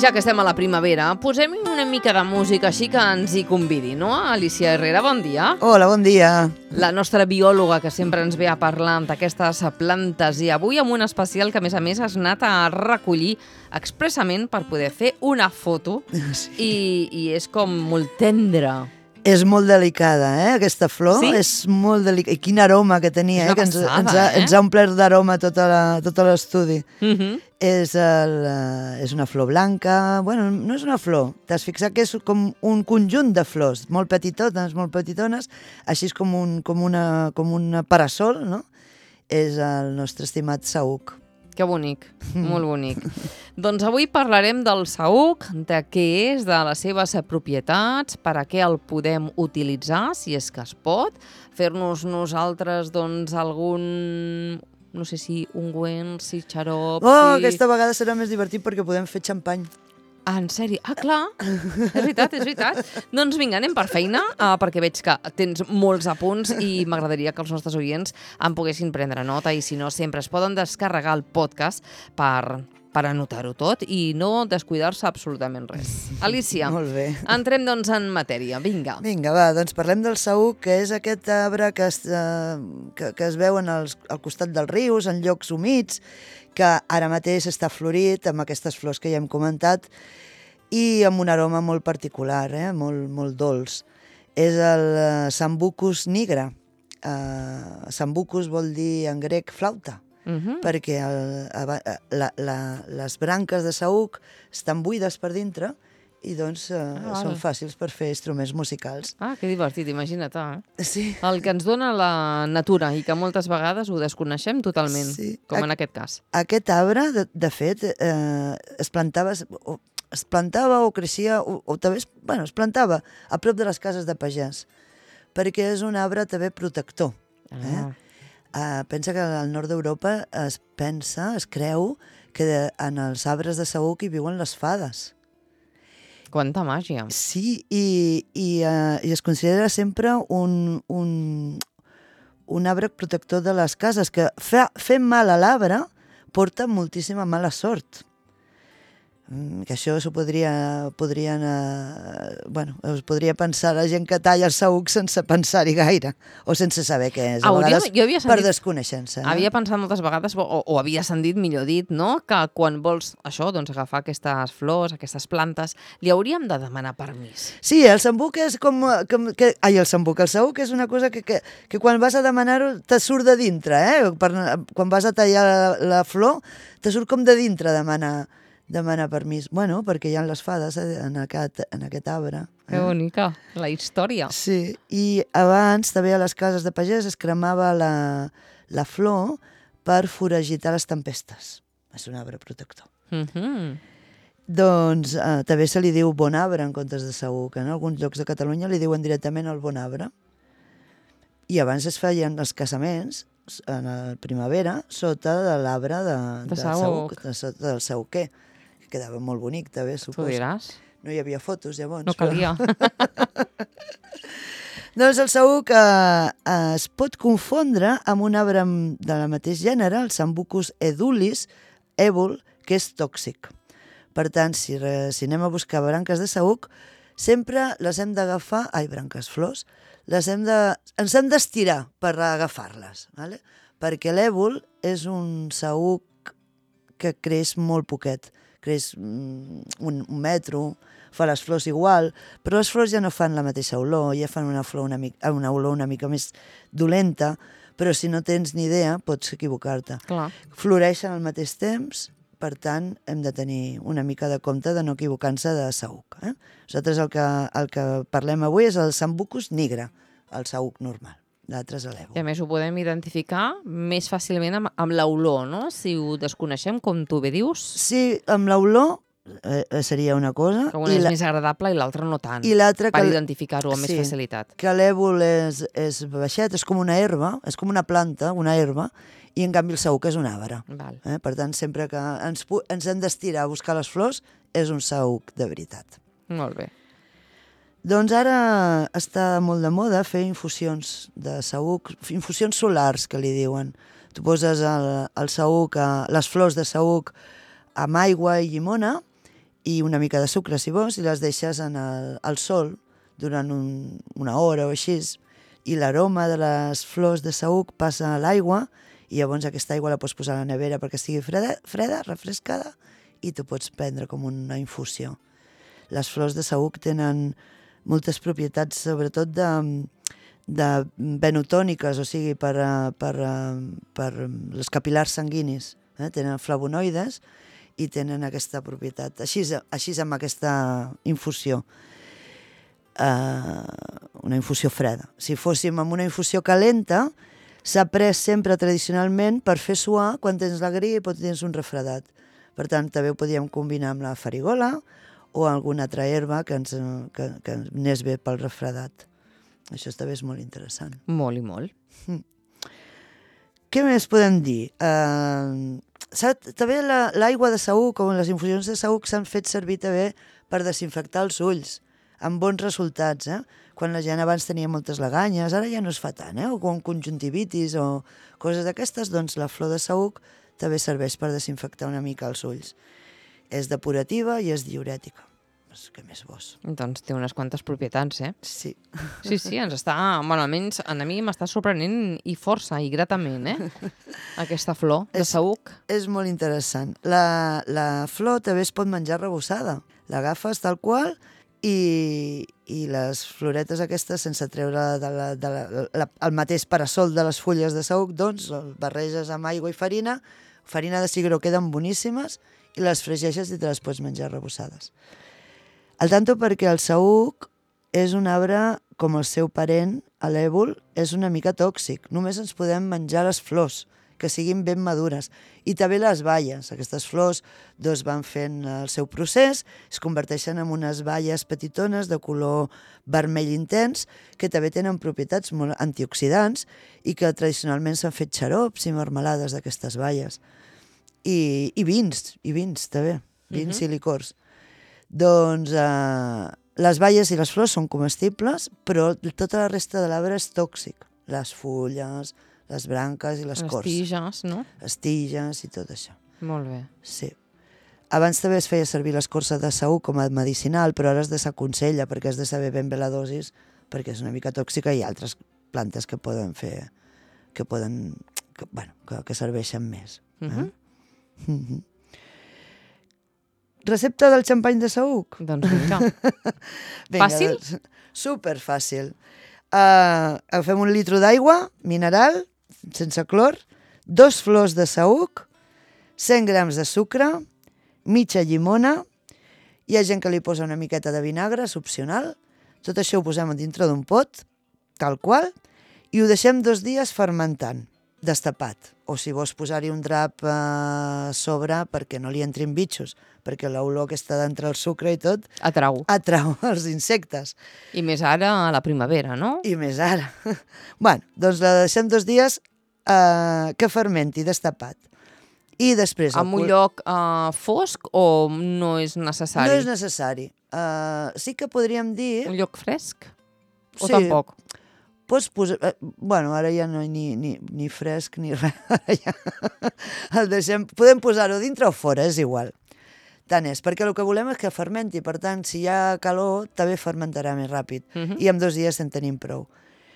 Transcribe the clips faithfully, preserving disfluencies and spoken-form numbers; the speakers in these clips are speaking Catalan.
ja que estem a la primavera, posem una mica de música així que ens hi convidi, no? Alicia Herrera, bon dia. Hola, bon dia. La nostra biòloga que sempre ens ve a parlar d'aquestes plantes i avui amb un especial que a més a més has anat a recollir expressament per poder fer una foto Sí. i, i és com molt tendra. És molt delicada, eh, aquesta flor. Sí? És molt delicada. I quin aroma que tenia, És eh, una que ens, passada, ens, ha, eh? ens ha omplert d'aroma tot la- tot l'estudi. Uh-huh. És, el, eh, és una flor blanca. Bueno, no és una flor. T'has fixat que és com un conjunt de flors, molt petitones, molt petitones, així és com, un, com, una, com una parasol, no? És el nostre estimat saüc. Que bonic, molt bonic. Doncs avui parlarem del saüc, de què és, de les seves propietats, per a què el podem utilitzar, si és que es pot, fer-nos nosaltres doncs, algun, no sé si ungüent, si xarop... Oh, si... aquesta vegada serà més divertit perquè podem fer xampany. Ah, en sèrio? Ah, clar, és veritat, és veritat. Doncs vinga, anem per feina, uh, perquè veig que tens molts apunts i m'agradaria que els nostres oients en poguessin prendre nota i si no, sempre es poden descarregar el podcast per, per anotar-ho tot i no descuidar-se absolutament res. Alicia, Molt bé. entrem doncs en matèria, vinga. Vinga, va, doncs parlem del saüc, que és aquest arbre que es, eh, que, que es veu en els, al costat dels rius, en llocs humits, que ara mateix està florit amb aquestes flors que ja hem comentat i amb un aroma molt particular, eh? molt, molt dolç. És el uh, Sambucus nigra. Uh, Sambucus vol dir en grec flauta, Uh -huh. perquè el, la, la, les branques de saüc estan buides per dintre i doncs uh, Ah, són val. fàcils per fer instruments musicals. Ah, que divertit, imagina't. Eh? Sí. El que ens dona la natura i que moltes vegades ho desconeixem totalment, Sí. com en Ac- aquest cas. Aquest arbre, de, de fet, eh, es plantava o, es plantava o creixia, o, o també es, bueno, es plantava a prop de les cases de pagès, perquè és un arbre també protector. Eh? Ah. Uh, pensa que al nord d'Europa es pensa, es creu, que de, en els arbres de saüc hi viuen les fades. Quanta màgia. Sí, i, i, uh, i es considera sempre un, un, un arbre protector de les cases, que fa, fent mal a l'arbre porta moltíssima mala sort. Mm, que això s'ho podria, podrien, eh, bueno, es podria pensar la gent que talla el saüc sense pensar-hi gaire, o sense saber què és, a Hauria- vegades jo havia per sentit- desconeixença. Eh? Havia pensat moltes vegades, o, o havia sentit, millor dit, no? que quan vols això, doncs, agafar aquestes flors, aquestes plantes, li hauríem de demanar permís. Sí, el sambuc és com... com que, ai, el sambuc, el saüc és una cosa que, que, que quan vas a demanar-ho te surt de dintre, eh? Per, quan vas a tallar la, la flor, te surt com de dintre demanar, demanar permís. Bueno, perquè hi ha les fades eh, en, aquest, en aquest arbre. Que Eh? bonica, la història. Sí, i abans també a les cases de pagès es cremava la, la flor per foragitar les tempestes. És un arbre protector. Uh -huh. Doncs eh, també se li diu bon arbre en comptes de saüc. En alguns llocs de Catalunya li diuen directament el bon arbre. I abans es feien els casaments en la primavera sota de l'arbre de, De de saüc. saüc, de sota del saüquer, que quedava molt bonic també, Tu suposo. diràs. No hi havia fotos llavors. No calia. Doncs el saüc eh, eh, es pot confondre amb un arbre de la mateix gènere, el Sambucus edulis, èbol, que és tòxic. Per tant, si, re, si anem a buscar branques de saüc, sempre les hem d'agafar, ai, branques, flors, les hem de, ens hem d'estirar per agafar-les, ¿vale? Perquè l'èbol és un saüc que creix molt poquet, creix mm, un, un metro, fa les flors igual, però les flors ja no fan la mateixa olor, ja fan una, flor una, mica, una olor una mica més dolenta, però si no tens ni idea pots equivocar-te. Clar. Floreixen al mateix temps, per tant hem de tenir una mica de compte de no equivocar-se de saüc. Eh? Nosaltres el que, el que parlem avui és el Sambucus nigra, el saüc normal. L'altre és I a l'èbol. més ho podem identificar més fàcilment amb, amb l'olor, no? Si ho desconeixem, com tu bé dius, Sí, amb l'olor eh, seria una cosa, que una i és la- més agradable i l'altra no tant, i l'altra per que, identificar-ho amb sí. més facilitat. que l'èbol és, és baixet, és com una herba, és com una planta, una herba, i en canvi el saüc és un arbre. Val. Eh? Per tant, sempre que ens, pu- ens hem d'estirar a buscar les flors, és un saüc de veritat. Molt bé. Doncs ara està molt de moda fer infusions de saüc, infusions solars, que li diuen. Tu poses el, el saüc, a, les flors de saüc amb aigua i llimona i una mica de sucre, si vols, i les deixes en el, al sol durant un, una hora o així, i l'aroma de les flors de saüc passa a l'aigua, i llavors aquesta aigua la pots posar a la nevera perquè estigui freda, freda, refrescada, i tu pots prendre com una infusió. Les flors de saüc tenen moltes propietats, sobretot de, de benotòniques, o sigui, per, per, per els capil·lars sanguinis. Eh? Tenen flavonoides i tenen aquesta propietat. Així, així amb aquesta infusió. Uh, una infusió freda. Si fóssim amb una infusió calenta, s'ha pres sempre tradicionalment per fer suar quan tens la grip o tens un refredat. Per tant, també ho podíem combinar amb la farigola o alguna altra herba que ens, que, que anés bé pel refredat. Això també és molt interessant. Molt i molt. Mm. Què més podem dir? Uh, també l'aigua de saüc o les infusions de saüc s'han fet servir també per desinfectar els ulls, amb bons resultats, eh? Quan la gent abans tenia moltes laganyes, ara ja no es fa tant, eh? O com conjuntivitis o coses d'aquestes, doncs la flor de saüc també serveix per desinfectar una mica els ulls. És depurativa i és diurètica. Què més vols? Doncs té unes quantes propietats, eh? Sí. Sí, sí, ens està... Bueno, almenys a mi m'està sorprenent i força, i gratament, eh? Aquesta flor de saüc. És molt interessant. La, la flor també es pot menjar rebossada. L'agafes tal qual i, i les floretes aquestes, sense treure de la, de la, la, el mateix parasol de les fulles de saüc, doncs barreges amb aigua i farina, farina de cigró, queden boníssimes, i les fregeixes i te les pots menjar rebossades. Al tanto perquè el saüc és un arbre, com el seu parent, l'èbol, és una mica tòxic. Només ens podem menjar les flors, que siguin ben madures. I també les baies. Aquestes flors doncs, van fent el seu procés, es converteixen en unes baies petitones de color vermell intens, que també tenen propietats molt antioxidants i que tradicionalment s'han fet xarops i marmelades d'aquestes baies. I, i vins, i vins també, vins uh-huh. i licors. Doncs eh, les baies i les flors són comestibles, però tota la resta de l'arbre és tòxic. Les fulles, les branques i les, les cors. Les tiges, no? Les tiges i tot això. Molt bé. Sí. Abans també es feia servir l'escorça de saüc com a medicinal, però ara es desaconsella perquè has de saber ben bé la dosis, perquè és una mica tòxica i hi ha altres plantes que poden fer, que poden, que, bueno, que, que serveixen més. Eh? Uh-huh. Uh-huh. Recepta del xampany de saüc? Doncs vinga. vinga Fàcil? Doncs, superfàcil. Uh, agafem un litre d'aigua mineral, sense clor, dos flors de saüc, cent grams de sucre, mitja llimona, hi ha gent que li posa una miqueta de vinagre, és opcional, tot això ho posem dintre d'un pot, tal qual, i ho deixem dos dies fermentant, destapat, o si vols posar-hi un drap eh, a sobre perquè no li entrin bitxos, perquè l'olor que està d'entre el sucre i tot atrau. atrau els insectes. I més ara a la primavera, no? I més ara. Bueno, doncs la deixem dos dies eh, que fermenti, destapat. I després... En un lloc uh, fosc o no és necessari? No és necessari. Uh, sí que podríem dir... Un lloc fresc? O sí, tampoc? Pots posar... Uh, bueno, ara ja no hi ni, ni, ni fresc ni res. Ja el deixem... Podem posar-ho dintre o fora, és igual. Tant és, perquè el que volem és que fermenti. Per tant, si hi ha calor, també fermentarà més ràpid. Uh-huh. I en dos dies en tenim prou.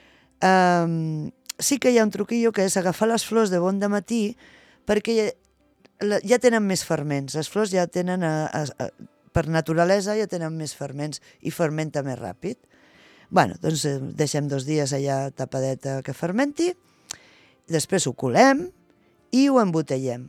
Um, sí que hi ha un truquillo que és agafar les flors de bon dematí perquè ja, ja tenen més ferments. Les flors ja tenen, a, a, a, per naturalesa, ja tenen més ferments i fermenta més ràpid. Bueno, doncs deixem dos dies allà tapadeta que fermenti, després ho colem i ho embotellem.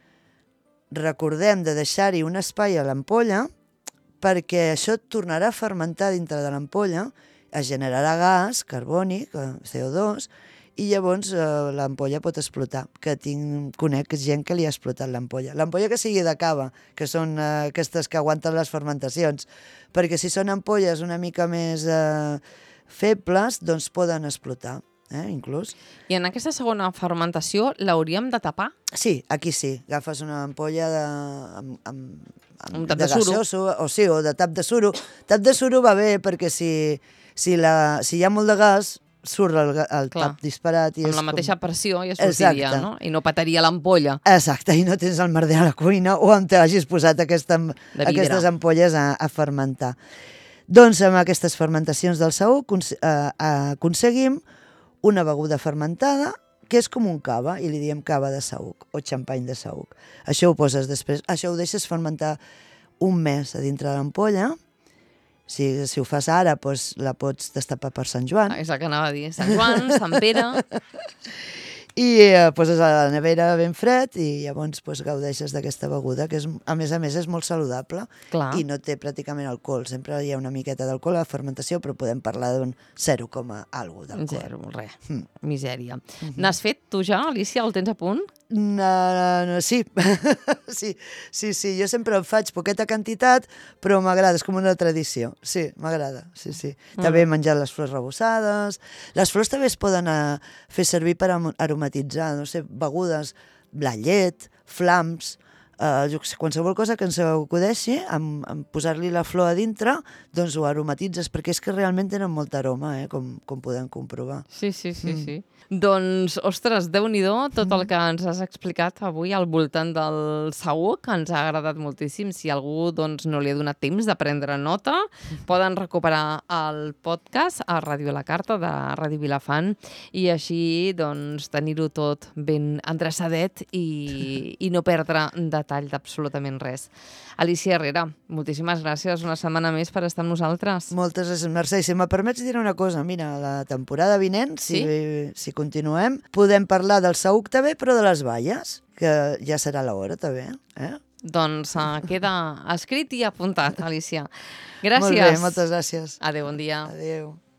Recordem de deixar-hi un espai a l'ampolla perquè això tornarà a fermentar dintre de l'ampolla, es generarà gas carbònic, C O dos, i llavors eh, l'ampolla pot explotar, que tinc, conec gent que li ha explotat l'ampolla. L'ampolla que sigui de cava, que són eh, aquestes que aguanten les fermentacions, perquè si són ampolles una mica més eh, febles, doncs poden explotar, eh, inclús. I en aquesta segona fermentació l'hauríem de tapar? Sí, aquí sí. Agafes una ampolla de, amb, amb, amb, un tap de, de suro. gasoso, o sí, o de tap de suro. Tap de suro va bé perquè si, si, la, si hi ha molt de gas, surt el, el Clar. tap disparat. I Amb és la mateixa com... pressió ja sortiria, Exacte. no? I no petaria l'ampolla. Exacte, i no tens el merder a la cuina o on t'hagis posat aquesta, vidre. aquestes ampolles a, a fermentar. Doncs amb aquestes fermentacions del saüc cons eh, aconseguim una beguda fermentada que és com un cava, i li diem cava de saüc o xampany de saüc. Això ho poses després, això ho deixes fermentar un mes a dintre de l'ampolla. Si, si ho fas ara, doncs la pots destapar per Sant Joan. Ah, és el que anava a dir. Sant Joan, Sant Pere... I eh, poses a la nevera ben fred i llavors pues, gaudeixes d'aquesta beguda, que és, a més a més és molt saludable. Clar. I no té pràcticament alcohol. Sempre hi ha una miqueta d'alcohol a la fermentació, però podem parlar d'un zero coma alguna d'alcohol. Zero, res. Mm. Misèria. Mm-hmm. N'has fet tu ja, Alicia? El tens a punt? No, no, sí. sí, sí, sí, jo sempre en faig poqueta quantitat, però m'agrada, és com una tradició. Sí, m'agrada, sí, sí. Mm. També he menjat les flors rebossades. Les flors també es poden uh, fer servir per aromatitzar, no sé, begudes, la llet, flams, uh, jo sé, qualsevol cosa que ens acudeixi, amb, amb posar-li la flor a dintre, doncs ho aromatitzes, perquè és que realment tenen molt aroma, eh, com, com podem comprovar. Sí, sí, sí, mm. sí. Doncs, ostres, Déu-n'hi-do tot el que ens has explicat avui al voltant del saüc, ens ha agradat moltíssim. Si algú doncs, no li ha donat temps de prendre nota, poden recuperar el podcast a Ràdio La Carta de Ràdio Vilafant i així doncs, tenir-ho tot ben endreçadet i, i no perdre detall d'absolutament res. Alicia Herrera, moltíssimes gràcies una setmana més per estar amb nosaltres. Moltes gràcies, Mercè. Si me permets dir una cosa, mira, la temporada vinent, si, sí? si continuem, podem parlar del saüc també, però de les baies, que ja serà l'hora també. Eh? Doncs uh, queda escrit i apuntat, Alicia. Gràcies. Molt bé, moltes gràcies. Adéu, bon dia. Adéu.